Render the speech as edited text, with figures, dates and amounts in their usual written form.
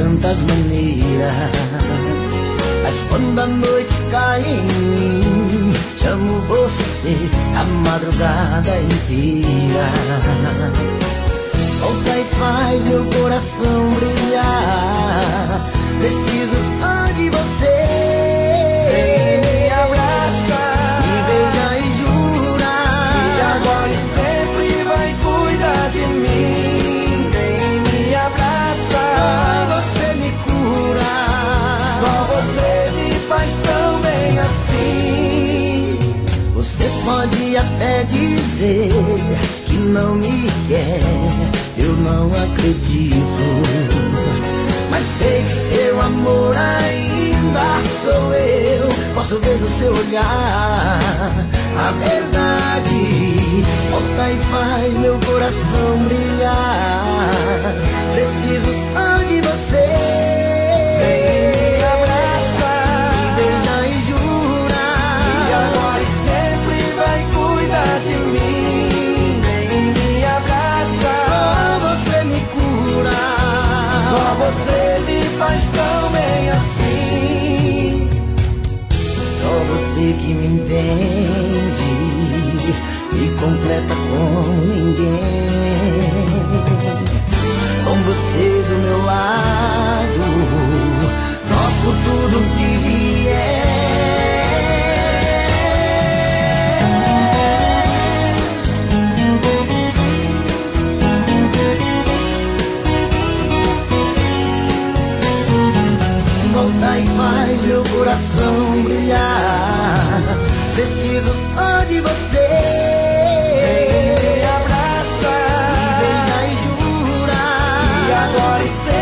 tantas maneiras, mas quando a noite cai em mim, chamo você a madrugada inteira. Volta e faz meu coração brilhar, preciso só de você. Vem, me abraça, me beija e jura que agora e sempre vai cuidar de mim. Vem, me abraça, só você me cura, só você me faz tão bem assim. Você pode até dizer que não me quer, eu não acredito, mas sei que seu amor ainda sou eu. Posso ver no seu olhar a verdade. Volta e faz meu coração brilhar, preciso só de você. Vem, me abraça, me beija e jura que agora e sempre vai cuidar de mim. Vem, me abraça, só você me cura, só você me faz tão bem assim. só você que me entende, me completa como ninguém. Com você do meu lado, topo tudo que vier. Volta e faz meu coração brilhar, preciso só de você. Vem, me abraça, me beija e jura e agora e sempre